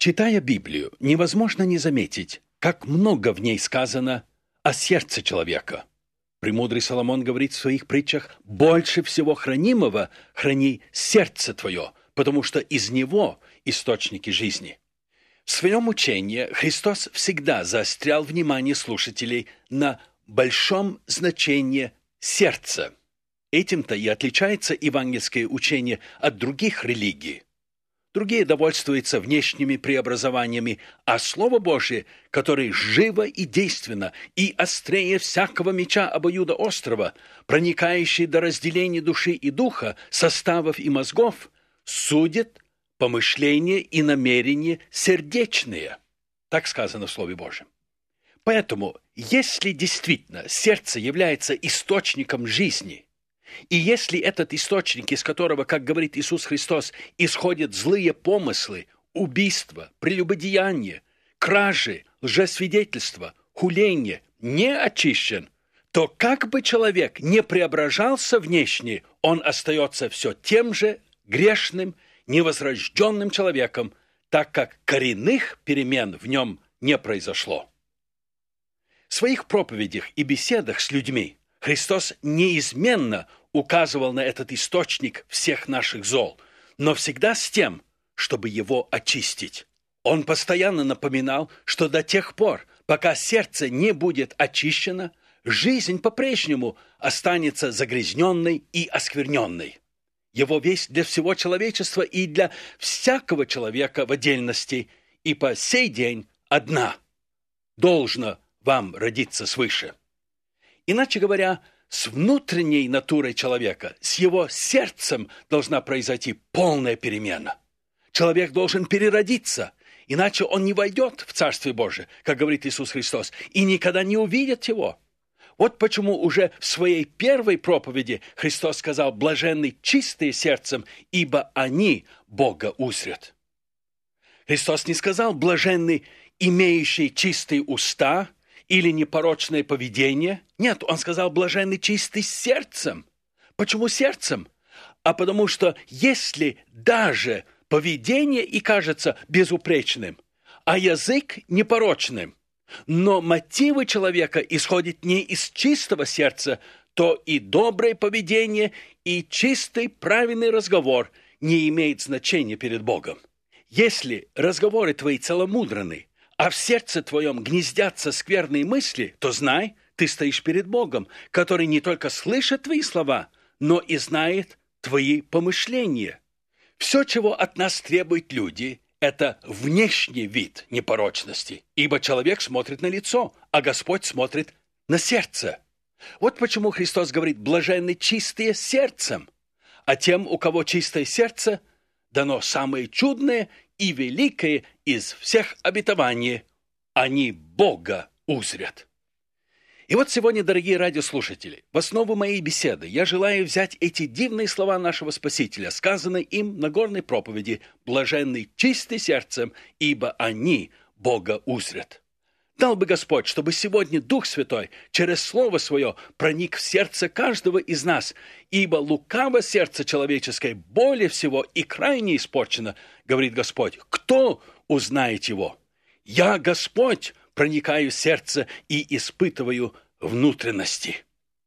Читая Библию, невозможно не заметить, как много в ней сказано о сердце человека. Премудрый Соломон говорит в своих притчах: «Больше всего хранимого храни сердце твое, потому что из него источники жизни». В своем учении Христос всегда заострял внимание слушателей на большом значении сердца. Этим-то и отличается евангельское учение от других религий. Другие довольствуются внешними преобразованиями, а Слово Божие, которое живо и действенно, и острее всякого меча обоюдоострого, проникающее до разделения души и духа, составов и мозгов, судит помышления и намерения сердечные. Так сказано в Слове Божьем. Поэтому, если действительно сердце является источником жизни, и если этот источник, из которого, как говорит Иисус Христос, исходят злые помыслы, убийства, прелюбодеяния, кражи, лжесвидетельства, хуление, не очищен, то как бы человек не преображался внешне, он остается все тем же грешным, невозрожденным человеком, так как коренных перемен в нем не произошло. В своих проповедях и беседах с людьми Христос неизменно указывал на этот источник всех наших зол, но всегда с тем, чтобы его очистить. Он постоянно напоминал, что до тех пор, пока сердце не будет очищено, жизнь по-прежнему останется загрязненной и оскверненной. Его весть для всего человечества и для всякого человека в отдельности и по сей день одна: должно вам родиться свыше. Иначе говоря, с внутренней натурой человека, с его сердцем должна произойти полная перемена. Человек должен переродиться, иначе он не войдет в Царствие Божие, как говорит Иисус Христос, и никогда не увидит его. Вот почему уже в своей первой проповеди Христос сказал: «Блаженны чистые сердцем, ибо они Бога узрят». Христос не сказал: «Блаженны имеющие чистые уста» или непорочное поведение. Нет, он сказал: блаженны чисты сердцем. Почему сердцем? А потому что если даже поведение и кажется безупречным, а язык непорочным, но мотивы человека исходят не из чистого сердца, то и доброе поведение, и чистый правильный разговор не имеет значения перед Богом. Если разговоры твои целомудренны, а в сердце твоем гнездятся скверные мысли, то знай, ты стоишь перед Богом, который не только слышит твои слова, но и знает твои помышления. Все, чего от нас требуют люди, это внешний вид непорочности, ибо человек смотрит на лицо, а Господь смотрит на сердце. Вот почему Христос говорит: блаженны чистые сердцем, а тем, у кого чистое сердце, дано самое чудное и великое из всех обетований: они Бога узрят. И вот сегодня, дорогие радиослушатели, в основу моей беседы я желаю взять эти дивные слова нашего Спасителя, сказанные им на горной проповеди: «Блаженны чисты сердцем, ибо они Бога узрят». Дал бы Господь, чтобы сегодня Дух Святой через Слово Свое проник в сердце каждого из нас, ибо лукаво сердце человеческое более всего и крайне испорчено, говорит Господь. Кто узнает его? Я, Господь, проникаю в сердце и испытываю внутренности.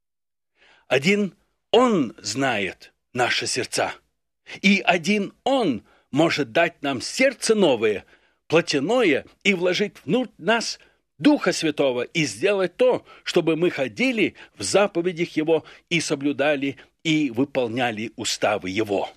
Один Он знает наши сердца, и один Он может дать нам сердце новое, плотяное, и вложить внутрь нас Духа Святого и сделать то, чтобы мы ходили в заповедях Его и соблюдали и выполняли уставы Его.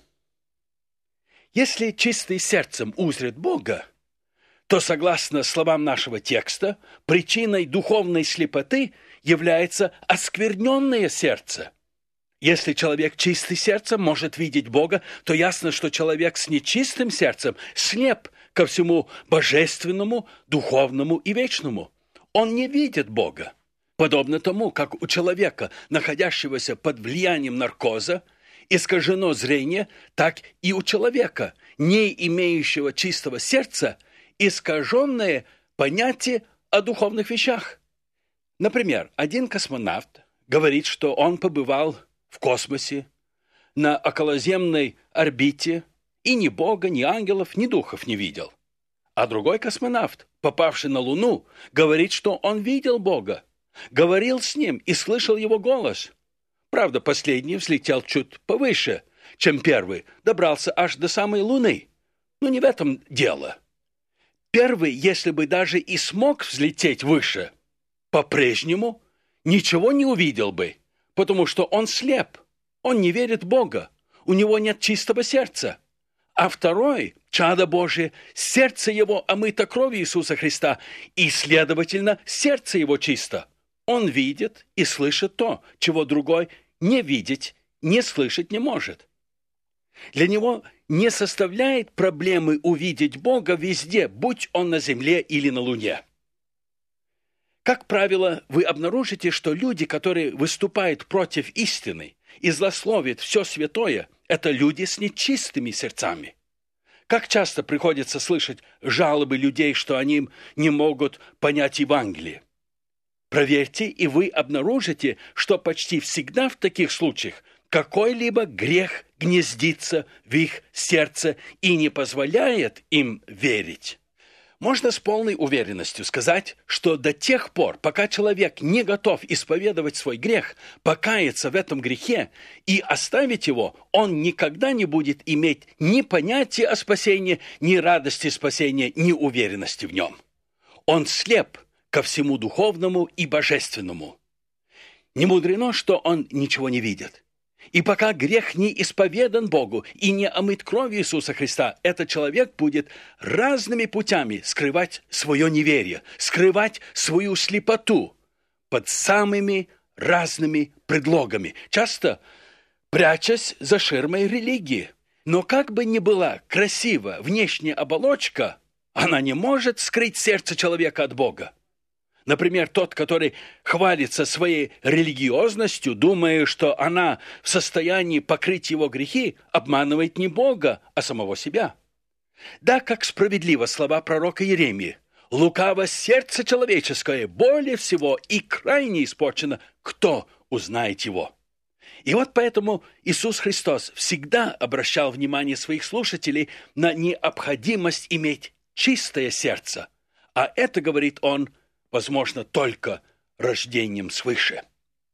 Если чистый сердцем узрит Бога, то, согласно словам нашего текста, причиной духовной слепоты является оскверненное сердце. Если человек чистый сердцем может видеть Бога, то ясно, что человек с нечистым сердцем слеп ко всему божественному, духовному и вечному. Он не видит Бога. Подобно тому, как у человека, находящегося под влиянием наркоза, искажено зрение, так и у человека, не имеющего чистого сердца, искаженное понятие о духовных вещах. Например, один космонавт говорит, что он побывал в космосе, на околоземной орбите, и ни Бога, ни ангелов, ни духов не видел. А другой космонавт, попавший на Луну, говорит, что он видел Бога, говорил с Ним и слышал Его голос. Правда, последний взлетел чуть повыше, чем первый, добрался аж до самой Луны. Но не в этом дело. Первый, если бы даже и смог взлететь выше, по-прежнему ничего не увидел бы, потому что он слеп, он не верит в Бога, у него нет чистого сердца. А второй, чадо Божие, сердце его омыто кровью Иисуса Христа, и, следовательно, сердце его чисто. Он видит и слышит то, чего другой не видеть, не слышать не может. Для него не составляет проблемы увидеть Бога везде, будь он на земле или на Луне. Как правило, вы обнаружите, что люди, которые выступают против истины и злословят все святое, это люди с нечистыми сердцами. Как часто приходится слышать жалобы людей, что они не могут понять Евангелие. Проверьте, и вы обнаружите, что почти всегда в таких случаях какой-либо грех гнездится в их сердце и не позволяет им верить. Можно с полной уверенностью сказать, что до тех пор, пока человек не готов исповедовать свой грех, покаяться в этом грехе и оставить его, он никогда не будет иметь ни понятия о спасении, ни радости спасения, ни уверенности в нем. Он слеп ко всему духовному и божественному. Не мудрено, что он ничего не видит. И пока грех не исповедан Богу и не омыт кровью Иисуса Христа, этот человек будет разными путями скрывать свое неверие, скрывать свою слепоту под самыми разными предлогами, часто прячась за ширмой религии. Но как бы ни была красива внешняя оболочка, она не может скрыть сердце человека от Бога. Например, тот, который хвалится своей религиозностью, думая, что она в состоянии покрыть его грехи, обманывает не Бога, а самого себя. Да, как справедливо слова пророка Иеремии: «Лукаво сердце человеческое, более всего и крайне испорчено, кто узнает его?» И вот поэтому Иисус Христос всегда обращал внимание своих слушателей на необходимость иметь чистое сердце, а это, говорит он, возможно, только рождением свыше.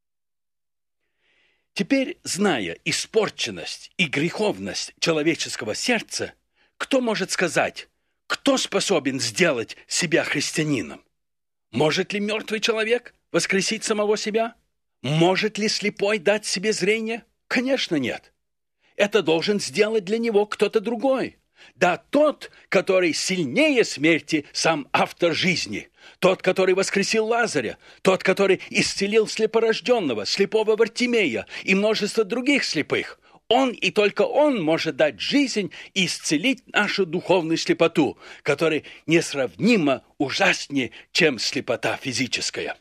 Теперь, зная испорченность и греховность человеческого сердца, кто может сказать, кто способен сделать себя христианином? Может ли мертвый человек воскресить самого себя? Может ли слепой дать себе зрение? Конечно, нет. Это должен сделать для него кто-то другой. Да, тот, который сильнее смерти, сам автор жизни, тот, который воскресил Лазаря, тот, который исцелил слепорожденного, слепого Вартимея и множество других слепых. Он и только он может дать жизнь и исцелить нашу духовную слепоту, которая несравнимо ужаснее, чем слепота физическая.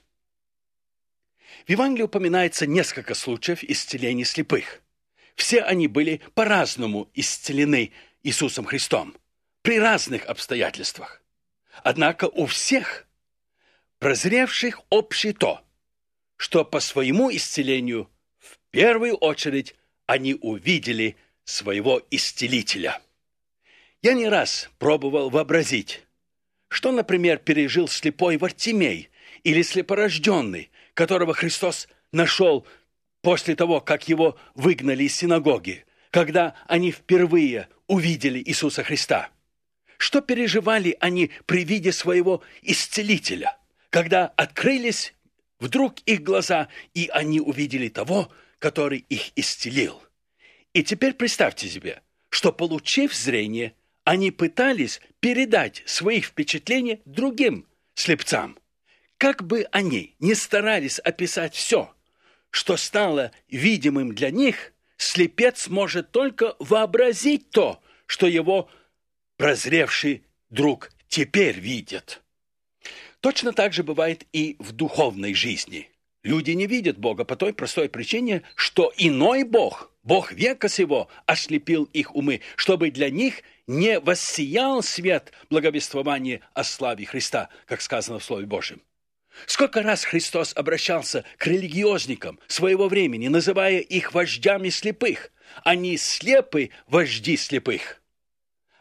В Евангелии упоминается несколько случаев исцеления слепых. Все они были по-разному исцелены Иисусом Христом, при разных обстоятельствах. Однако у всех прозревших общее то, что по своему исцелению в первую очередь они увидели своего исцелителя. Я не раз пробовал вообразить, что, например, пережил слепой Вартимей или слепорожденный, которого Христос нашел после того, как его выгнали из синагоги, когда они впервые увидели Иисуса Христа. Что переживали они при виде своего исцелителя, когда открылись вдруг их глаза, и они увидели того, который их исцелил. И теперь представьте себе, что, получив зрение, они пытались передать свои впечатления другим слепцам. Как бы они ни старались описать все, что стало видимым для них, слепец может только вообразить то, что его прозревший друг теперь видит. Точно так же бывает и в духовной жизни. Люди не видят Бога по той простой причине, что иной Бог, Бог века сего, ослепил их умы, чтобы для них не воссиял свет благовествования о славе Христа, как сказано в Слове Божьем. Сколько раз Христос обращался к религиозникам своего времени, называя их вождями слепых. Они слепы, вожди слепых.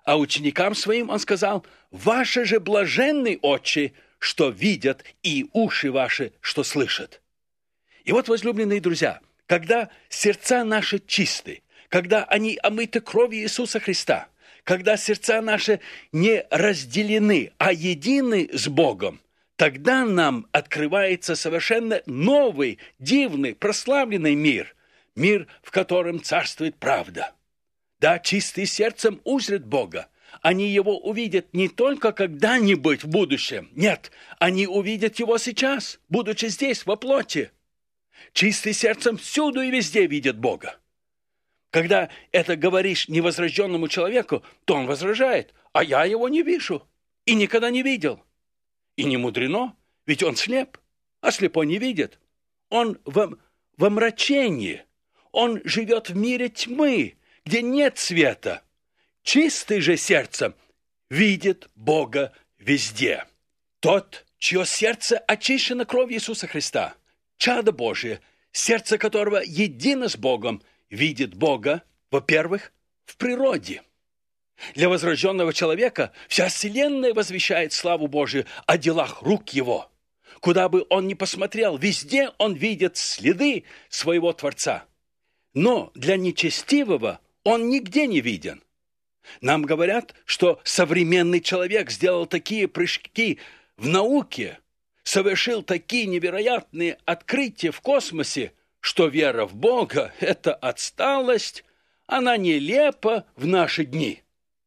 А ученикам своим он сказал: «Ваши же блаженны очи, что видят, и уши ваши, что слышат». И вот, возлюбленные друзья, когда сердца наши чисты, когда они омыты кровью Иисуса Христа, когда сердца наши не разделены, а едины с Богом, тогда нам открывается совершенно новый, дивный, прославленный мир, мир, в котором царствует правда. Да, чистые сердцем узрят Бога. Они Его увидят не только когда-нибудь в будущем. Нет, они увидят Его сейчас, будучи здесь, во плоти. Чистые сердцем всюду и везде видят Бога. Когда это говоришь невозрожденному человеку, то он возражает: «А я Его не вижу и никогда не видел». И не мудрено, ведь он слеп, а слепой не видит. Он в омрачении, он живет в мире тьмы, где нет света. Чистый же сердцем видит Бога везде. Тот, чье сердце очищено кровью Иисуса Христа, чадо Божие, сердце которого едино с Богом, видит Бога, во-первых, в природе. Для возрожденного человека вся вселенная возвещает славу Божию о делах рук его. Куда бы он ни посмотрел, везде он видит следы своего Творца. Но для нечестивого он нигде не виден. Нам говорят, что современный человек сделал такие прыжки в науке, совершил такие невероятные открытия в космосе, что вера в Бога – это отсталость, она нелепа в наши дни.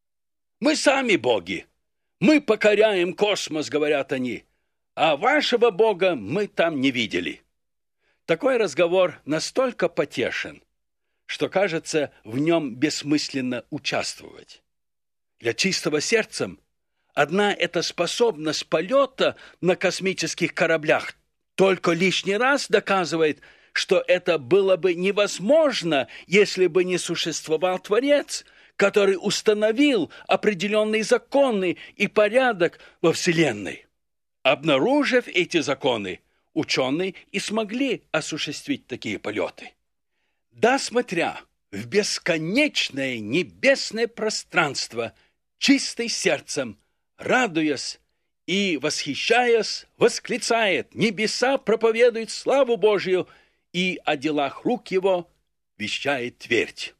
Мы сами боги, мы покоряем космос, говорят они, а вашего Бога мы там не видели. Такой разговор настолько потешен, что, кажется, в нем бессмысленно участвовать. Для чистого сердцем одна эта способность полета на космических кораблях только лишний раз доказывает, что это было бы невозможно, если бы не существовал Творец, который установил определенные законы и порядок во Вселенной. Обнаружив эти законы, ученые и смогли осуществить такие полеты. Да, смотря в бесконечное небесное пространство, чистый сердцем, радуясь и восхищаясь, восклицает: «Небеса проповедуют славу Божию, и о делах рук его вещает твердь».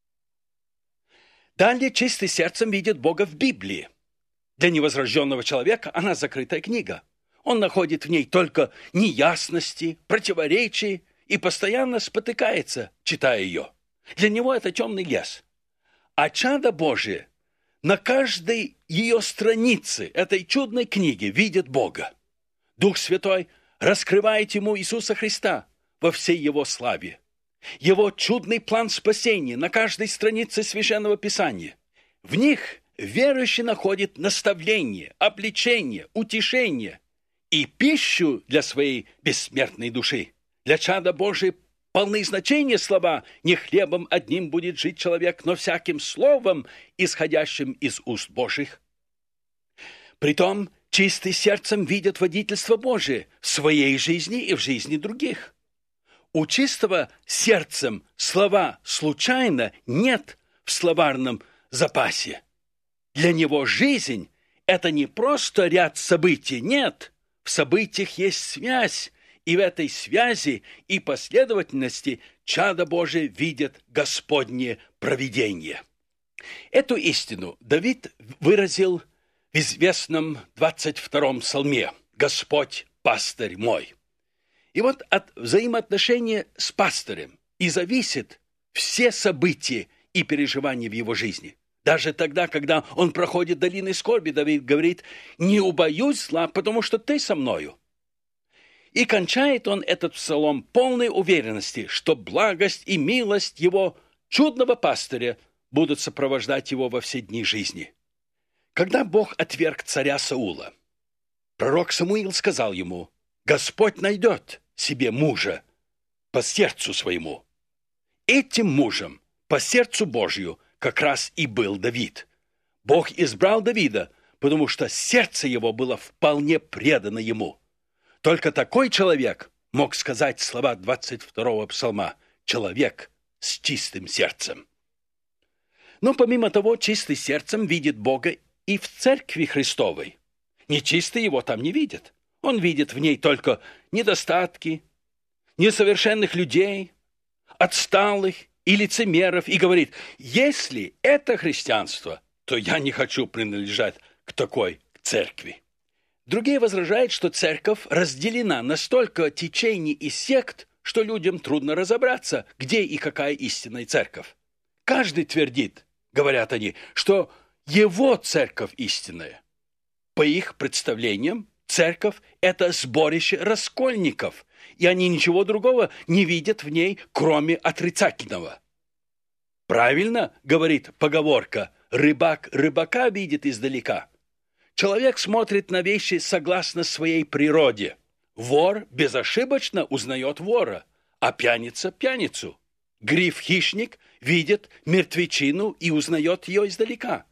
Далее чистый сердцем видит Бога в Библии. Для невозрожденного человека она закрытая книга. Он находит в ней только неясности, противоречия и постоянно спотыкается, читая ее. Для него это темный лес. А чадо Божие на каждой ее странице этой чудной книги видит Бога. Дух Святой раскрывает ему Иисуса Христа во всей его славе. Его чудный план спасения на каждой странице Священного Писания. В них верующий находит наставление, обличение, утешение и пищу для своей бессмертной души. Для чада Божия полны значения слова: «Не хлебом одним будет жить человек, но всяким словом, исходящим из уст Божьих». Притом чистый сердцем видит водительство Божие в своей жизни и в жизни других. У чистого сердцем слова случайно нет в словарном запасе. Для него жизнь – это не просто ряд событий, нет. В событиях есть связь, и в этой связи и последовательности чадо Божие видит Господнее провидение. Эту истину Давид выразил в известном 22-м псалме: «Господь – пастырь мой». И вот от взаимоотношения с пастырем и зависят все события и переживания в его жизни. Даже тогда, когда он проходит долиной скорби, Давид говорит: «Не убоюсь зла, потому что ты со мною». И кончает он этот псалом полной уверенности, что благость и милость его чудного пастыря будут сопровождать его во все дни жизни. Когда Бог отверг царя Саула, пророк Самуил сказал ему: «Господь найдет себе мужа по сердцу своему». Этим мужем по сердцу Божью как раз и был Давид. Бог избрал Давида, потому что сердце его было вполне предано ему. Только такой человек мог сказать слова 22-го псалма: «Человек с чистым сердцем». Но помимо того, чистый сердцем видит Бога и в Церкви Христовой. Нечистый его там не видит. Он видит в ней только недостатки, несовершенных людей, отсталых и лицемеров, и говорит: если это христианство, то я не хочу принадлежать к такой церкви. Другие возражают, что церковь разделена на столько течений и сект, что людям трудно разобраться, где и какая истинная церковь. Каждый твердит, говорят они, что его церковь истинная. По их представлениям, церковь – это сборище раскольников, и они ничего другого не видят в ней, кроме отрицательного. Правильно, говорит поговорка, рыбак рыбака видит издалека. Человек смотрит на вещи согласно своей природе. Вор безошибочно узнает вора, а пьяница – пьяницу. Гриф-хищник видит мертвечину и узнает ее издалека.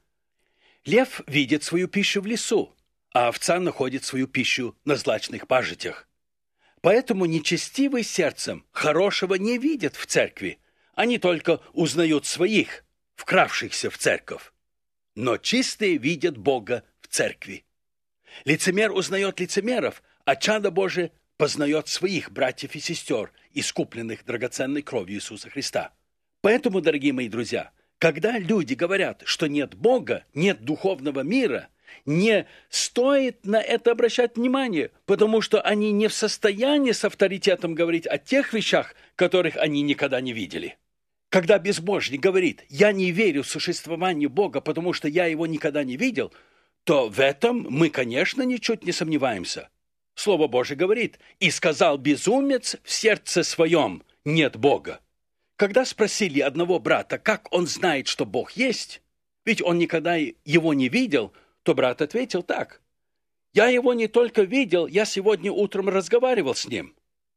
Лев видит свою пищу в лесу, а овца находит свою пищу на злачных пажитях. Поэтому нечестивый сердцем хорошего не видят в церкви. Они только узнают своих, вкравшихся в церковь. Но чистые видят Бога в церкви. Лицемер узнает лицемеров, а чадо Божие познает своих братьев и сестер, искупленных драгоценной кровью Иисуса Христа. Поэтому, дорогие мои друзья, когда люди говорят, что нет Бога, нет духовного мира, не стоит на это обращать внимание, потому что они не в состоянии с авторитетом говорить о тех вещах, которых они никогда не видели. Когда безбожник говорит: «Я не верю в существование Бога, потому что я его никогда не видел», то в этом мы, конечно, ничуть не сомневаемся. Слово Божие говорит: «И сказал безумец в сердце своем: нет Бога». Когда спросили одного брата, как он знает, что Бог есть, ведь он никогда его не видел, то брат ответил так: «Я его не только видел, я сегодня утром разговаривал с ним».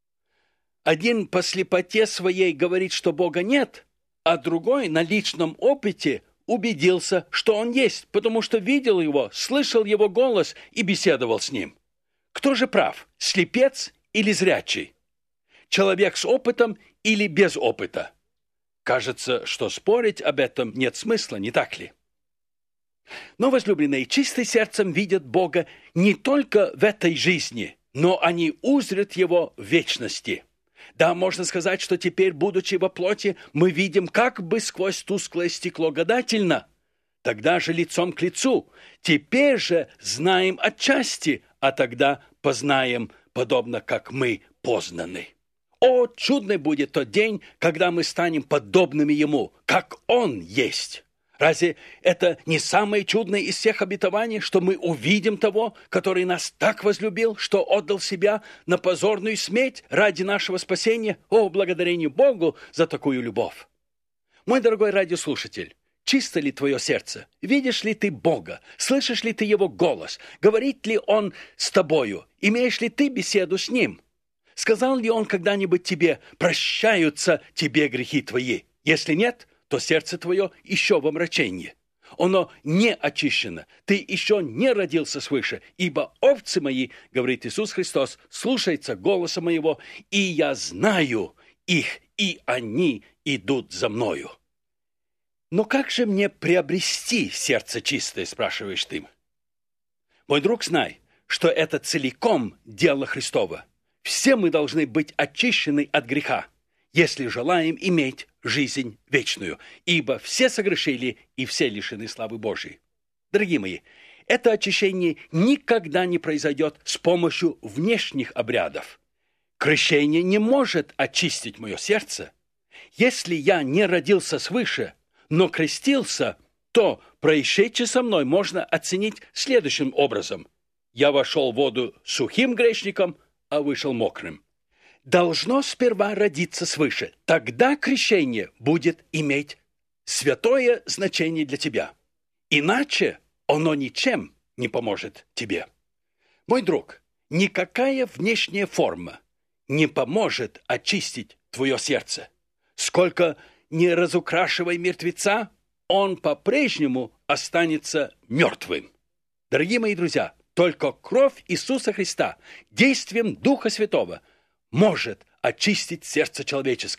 Один по слепоте своей говорит, что Бога нет, а другой на личном опыте убедился, что он есть, потому что видел его, слышал его голос и беседовал с ним. Кто же прав, слепец или зрячий? Человек с опытом или без опыта? Кажется, что спорить об этом нет смысла, не так ли? Но возлюбленные чистым сердцем видят Бога не только в этой жизни, но они узрят Его в вечности. Да, можно сказать, что теперь, будучи во плоти, мы видим как бы сквозь тусклое стекло гадательно. Тогда же лицом к лицу. Теперь же знаем отчасти, а тогда познаем, подобно как мы познаны. О, чудный будет тот день, когда мы станем подобными Ему, как Он есть. Разве это не самое чудное из всех обетований, что мы увидим того, который нас так возлюбил, что отдал себя на позорную смерть ради нашего спасения? О, благодарение Богу за такую любовь! Мой дорогой радиослушатель, чисто ли твое сердце? Видишь ли ты Бога? Слышишь ли ты Его голос? Говорит ли Он с тобою? Имеешь ли ты беседу с Ним? Сказал ли Он когда-нибудь тебе: «Прощаются тебе грехи твои»? Если нет, то сердце твое еще в омрачении. Оно не очищено. Ты еще не родился свыше. Ибо овцы мои, говорит Иисус Христос, слушаются голоса моего, и я знаю их, и они идут за мною. Но как же мне приобрести сердце чистое, спрашиваешь ты? Мой друг, знай, что это целиком дело Христово. Все мы должны быть очищены от греха, если желаем иметь жизнь вечную, ибо все согрешили и все лишены славы Божией. Дорогие мои, это очищение никогда не произойдет с помощью внешних обрядов. Крещение не может очистить мое сердце. Если я не родился свыше, но крестился, то происшедшее со мной можно оценить следующим образом. Я вошел в воду сухим грешником, а вышел мокрым. Должно сперва родиться свыше. Тогда крещение будет иметь святое значение для тебя. Иначе оно ничем не поможет тебе. Мой друг, никакая внешняя форма не поможет очистить твое сердце. Сколько не разукрашивай мертвеца, он по-прежнему останется мертвым. Дорогие мои друзья, только кровь Иисуса Христа действием Духа Святого может очистить сердце человеческое.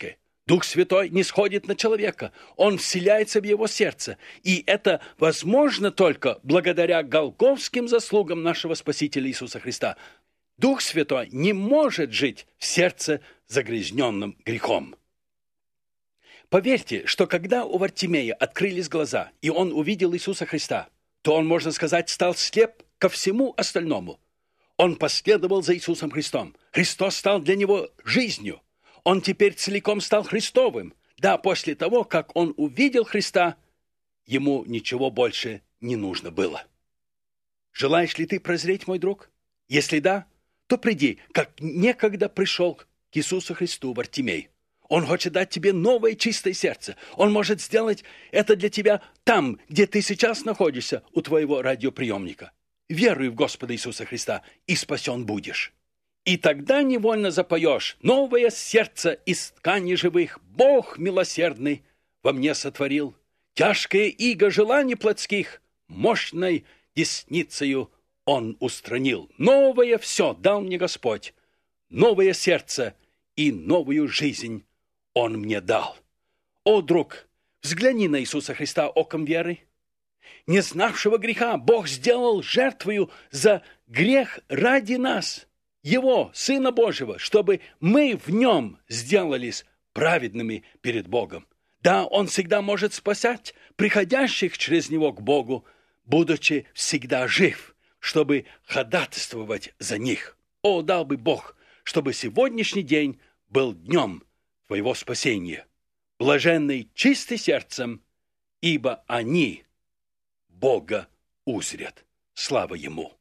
Дух Святой не сходит на человека, Он вселяется в его сердце. И это возможно только благодаря голгофским заслугам нашего Спасителя Иисуса Христа. Дух Святой не может жить в сердце, загрязненном грехом. Поверьте, что когда у Вартимея открылись глаза, и он увидел Иисуса Христа, то он, можно сказать, стал слеп ко всему остальному. Он последовал за Иисусом Христом. Христос стал для него жизнью. Он теперь целиком стал Христовым. Да, после того, как он увидел Христа, ему ничего больше не нужно было. Желаешь ли ты прозреть, мой друг? Если да, то приди, как некогда пришел к Иисусу Христу Вартимей. Он хочет дать тебе новое чистое сердце. Он может сделать это для тебя там, где ты сейчас находишься, у твоего радиоприемника. Веруй в Господа Иисуса Христа, и спасен будешь. И тогда невольно запоешь: новое сердце из ткани живых Бог милосердный во мне сотворил. Тяжкое иго желаний плотских мощной десницею Он устранил. Новое все дал мне Господь, новое сердце и новую жизнь Он мне дал. О, друг, взгляни на Иисуса Христа оком веры. Не знавшего греха Бог сделал жертвою за грех ради нас, Его, Сына Божьего, чтобы мы в Нем сделались праведными перед Богом. Да, Он всегда может спасать приходящих через Него к Богу, будучи всегда жив, чтобы ходатайствовать за них. О, дал бы Бог, чтобы сегодняшний день был днем твоего спасения. Блаженный чисты сердцем, ибо они Бога узрят. Слава Ему!